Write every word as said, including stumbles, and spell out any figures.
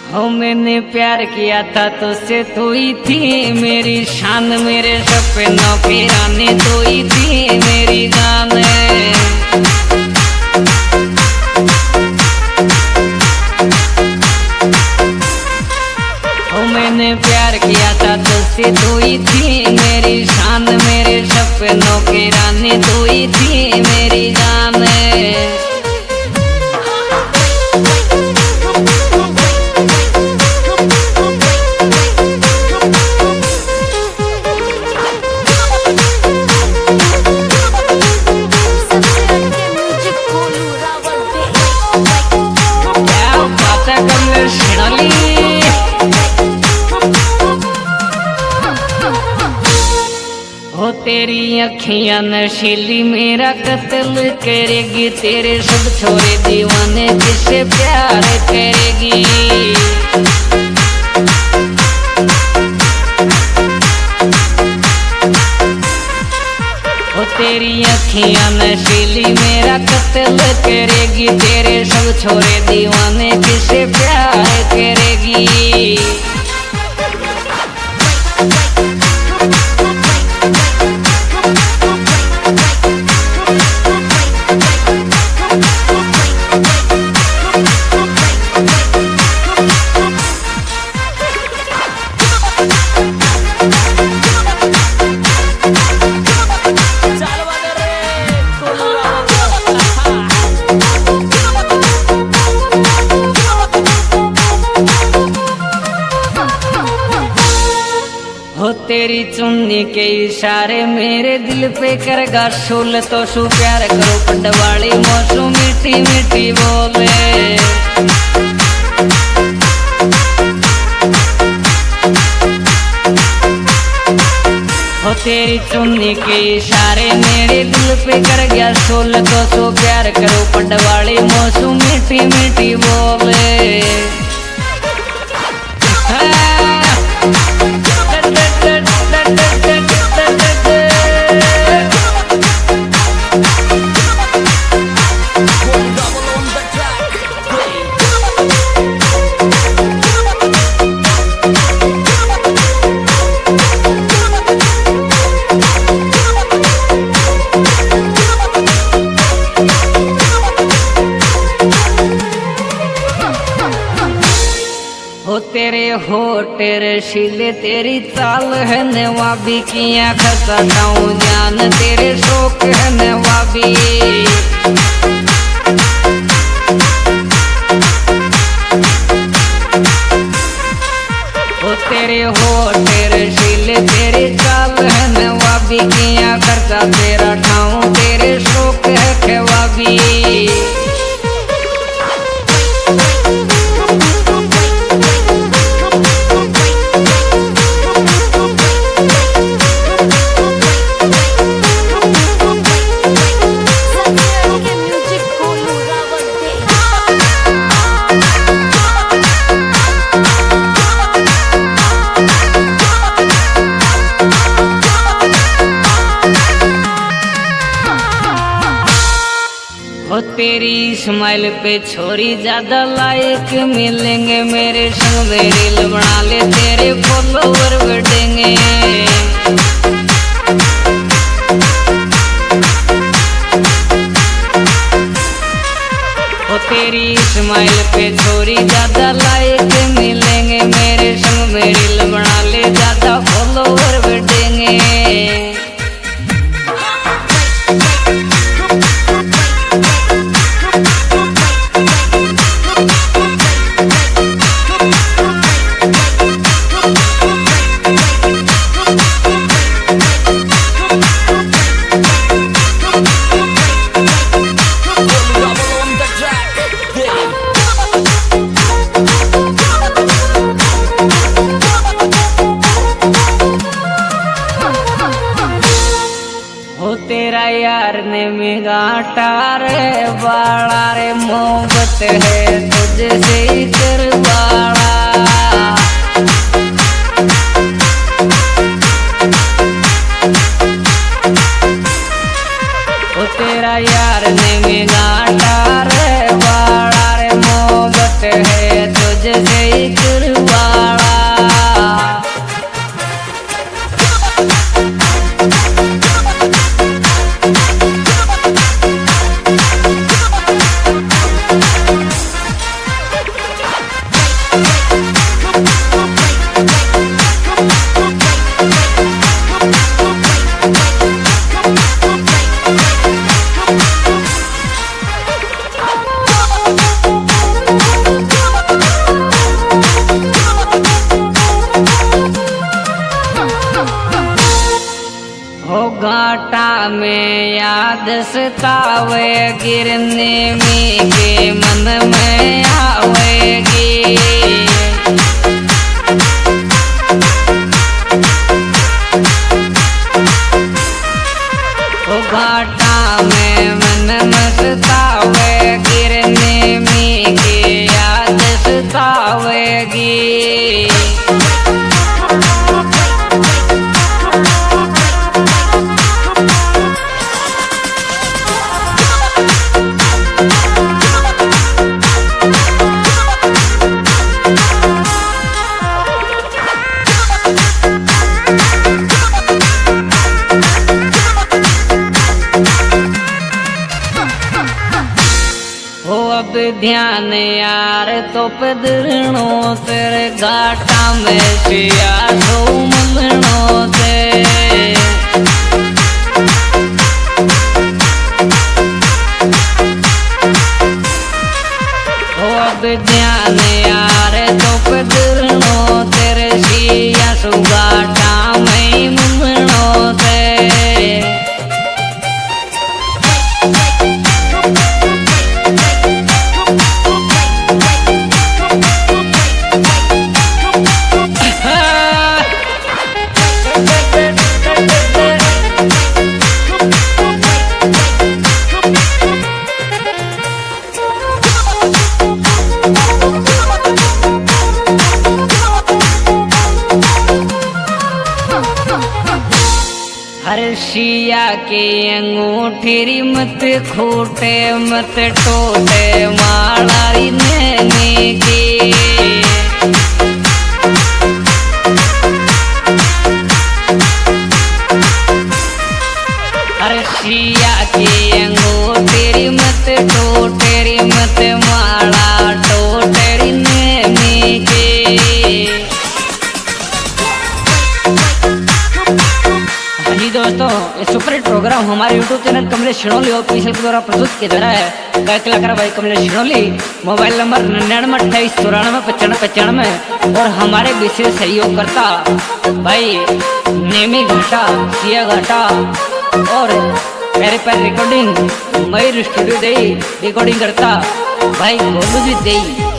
हो मैंने प्यार किया था तुझसे, तू ही थी मेरी शान, मेरे सपनों की रानी तू ही थी मेरी जान। हो मैंने प्यार किया था तुझसे, तू ही थी मेरी शान, मेरे सपनों की रानी तू ही थी मेरी जान। हो तेरी अखियां नशीली मेरा कत्ल करेगी, तेरे सब छोरे दीवाने जिससे प्यार करेगी। हो तेरी अखियां नशीली मेरा कत्ल करेगी, तेरे सब छोरे दीवाने जिससे प्यार करेगी। हो तेरी चुन्नी के इशारे मेरे दिल पे करेगा शूल, तो शू प्यार करो पंडवाली मौसू मीठी मीठी बोले। हो तेरी चुन्नी के इशारे मेरे दिल पे कर गया शूल, तो शू प्यार करो पंडवाली मौसू मीठी मीठी बोले। हो तेरे होठ रशीले तेरी चाल है नवाबी की आँख सटाऊं जान, तेरे शौक है नवाबी। हो तेरे होठ रशीले तेरी चाल है नवाबी की आँख सा तेरा ठाऊं, तेरे शौक है खवाबी। हो तेरी स्माइल पे छोरी ज्यादा लायक मिलेंगे, मेरे संग में रील बना ले तेरे फॉलोवर बढ़ेंगे। हो तेरी स्माइल पे छोरी ज्यादा लायक मिलेंगे, मेरे संग में रील बना ले ज्यादा फॉलोवर बढ़ेंगे। तेरा यार ने मिगाटा रे बाड़ा रे, मोहब्बत है तुझसे ही करवाड़ा। ओ तेरा यार ने मिगाटा रे बाड़ा रे, मोहब्बत है तुझसे जय करवाड़ा। हो घाटा में याद सतावे गिरने में के मन में आवेगी। हो घाटा में मन में सतावे गिरने में के याद सतावेगी। हो अब ध्यान यार तो पदरणो तेरे घाटा में सिया सो मलनो से। हो अब ध्यान यार तो पदरणो तेरे सिया सो घाटा में मलनो से। हर्षिया के अंगूठी मत खोटे मत टोटे मालारी नैने की। हर्षिया के अंगूठी मत टोटे मत माला टोटे नैने की। जी दोस्तों, ये सुपर हिट प्रोग्राम हमारे YouTube channel Kamlesh Shinoli official के द्वारा प्रस्तुत किया जा रहा है। गायक कलाकार भाई कमलेश शिणोली। मोबाइल नंबर निन्यानवे अट्ठाईस चौरानवे पचानवे पचानवे। और हमारे विशेष सहयोगकर्ता भाई नेमी घाटा सिया घाटा और मेरे पैर रिकॉर्डिंग मयूर स्टूडियो दे रिकॉर्डिंग करता भाई गोलू जी दे।